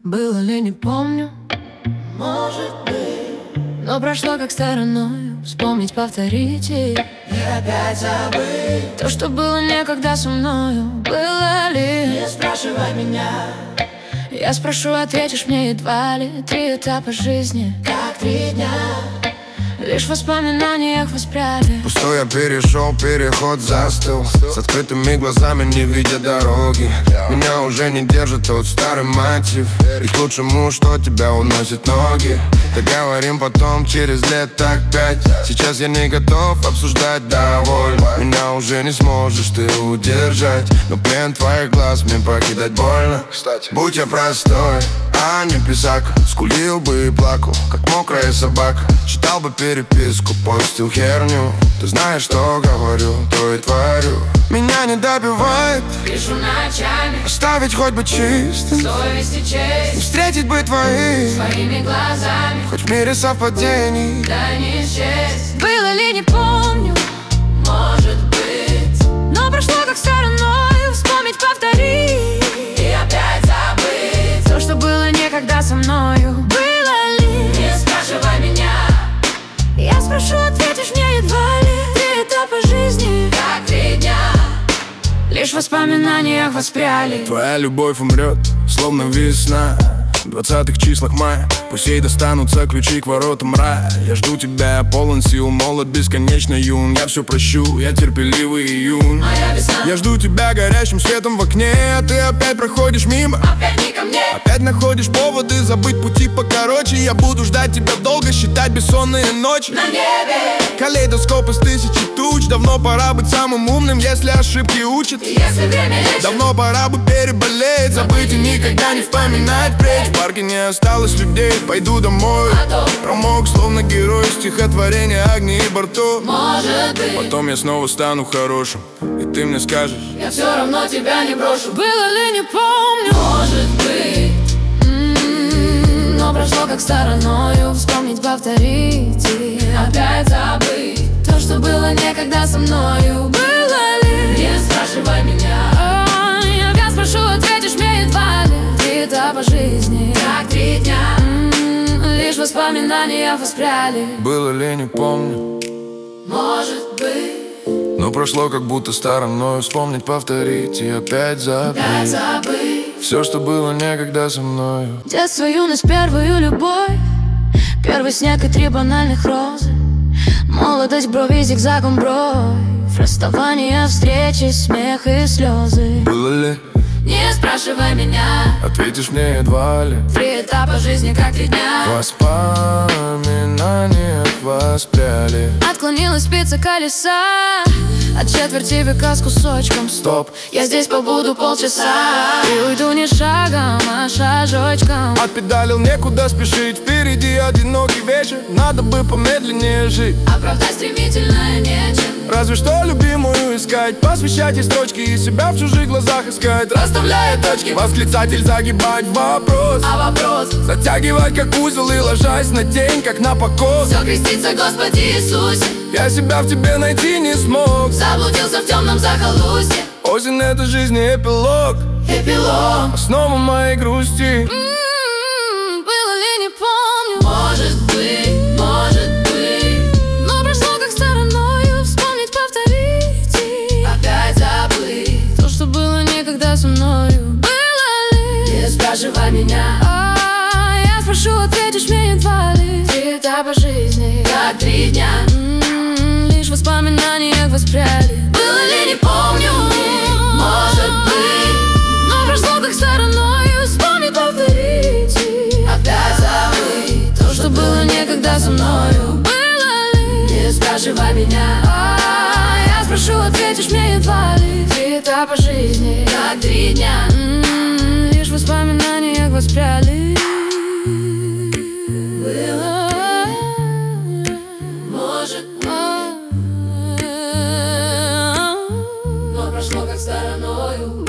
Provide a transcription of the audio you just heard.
Было ли, не помню, Может быть, но прошло как стороною. Вспомнить, повторить и опять забыть. то, что было некогда со мною. Было ли? Не спрашивай меня, Я спрошу, ответишь мне едва ли. 3 этапа жизни, как 3 дня. лишь в воспоминаниях воспряли. Пустой я перешел, переход застыл. С открытыми глазами, не видя дороги. Меня уже не держит тот старый мотив. И к лучшему, что тебя уносит ноги. Договорим потом, через лет так 5. Сейчас я не готов обсуждать довольно. Меня уже не сможешь ты удержать. Но плен твоих глаз мне покидать больно. Будь я простой, а не писак, скулил бы и плакал, как мокрая собака. Читал бы переписку, постил херню. Ты знаешь, что говорю, то и творю. Меня не добивает Пишу ночами, оставить хоть бы чистым, совесть и честь, встретить бы твои, своими глазами, хоть в мире совпадений. да не счесть. Было ли, не помню, Может быть, но прошло как стороною. Вспомнить, повторить и опять забыть. то, что было некогда со мною. Было ли? Не спрашивай меня, Я спрошу, ответишь мне едва ли. 3 этапа жизни, как 3 дня. лишь в воспоминаниях воспряли. Твоя любовь умрет, словно весна. В 20-х числах мая пусть ей достанутся ключи к воротам рая. Я жду тебя, полон сил, молод, бесконечно юн. Я все прощу, я терпеливый июнь. Моя весна, Я жду тебя горящим светом в окне, а ты опять проходишь мимо. опять не ко мне. Опять находишь поводы забыть пути покороче. Я буду ждать тебя долго, считать бессонные ночи. На небе, Калейдоскоп из 1000 туч. Давно пора быть самым умным, если ошибки учат. если время лечит. Давно пора бы переболеть, забыть и никогда не вспоминать впредь. В парке не осталось людей, пойду домой. Промок, словно герой стихотворения «Огни и бортов». Может быть, Потом я снова стану хорошим, и ты мне скажешь: я все равно тебя не брошу. Было ли, не помню, Может быть, но прошло как стороною. Вспомнить, повторить и опять забыть. то, что было некогда со мною. Было ли? Не спрашивай меня, Я спрошу, ответишь мне едва ли. 3 этапа жизни, как 3 дня. лишь в воспоминаниях воспряли. было ли, не помню, Может быть, но прошло как будто стороною. Вспомнить, повторить и опять забыть опять забыть. все, что было некогда со мною. Детство, юность, первую любовь, первый снег и 3 банальных розы. Молодость, брови зигзагом бровь, расставание, встречи, смех и слезы. Было ли? Не спрашивай меня, Ответишь мне едва ли. 3 этапа жизни, как 3 дня. В воспоминаниях воспряли. Отклонилась спица колеса от четверти века с кусочком. Стоп, Я здесь побуду полчаса и уйду не шагом, а шажочком. отпедалил, некуда спешить. Впереди одинокий вечер, надо бы помедленнее жить. Оправдать стремительно нечем. Разве что любимую искать, посвящать ей строчки и себя в чужих глазах искать. Расставляя точки, восклицатель загибать вопрос, А вопрос, затягивать как узел и ложась на тень, как на покос. все крестится, Господи Иисусе. Я себя в тебе найти не смог. Заблудился в темном захолустье. Осень — это жизни эпилог, Эпилог. основа моей грусти. Было ли, не помню, Может быть, но прошло как стороною. Вспомнить, повторить и опять забыть. то, что было некогда со мною. Было ли? Не спрашивай меня, Я спрошу, ответишь мне едва ли. 3 этапа жизни, как 3 дня. лишь в воспоминаниях воспряли. Было ли, не помню. Может быть, Но прошло как стороною. Вспомнить, повторить и опять забыть. то, что было некогда со мною. Было ли? Не спрашивай меня, Я спрошу, ответишь мне едва ли. 3 этапа жизни, как 3 дня. лишь в воспоминаниях воспряли. Может, но прошло как стороною.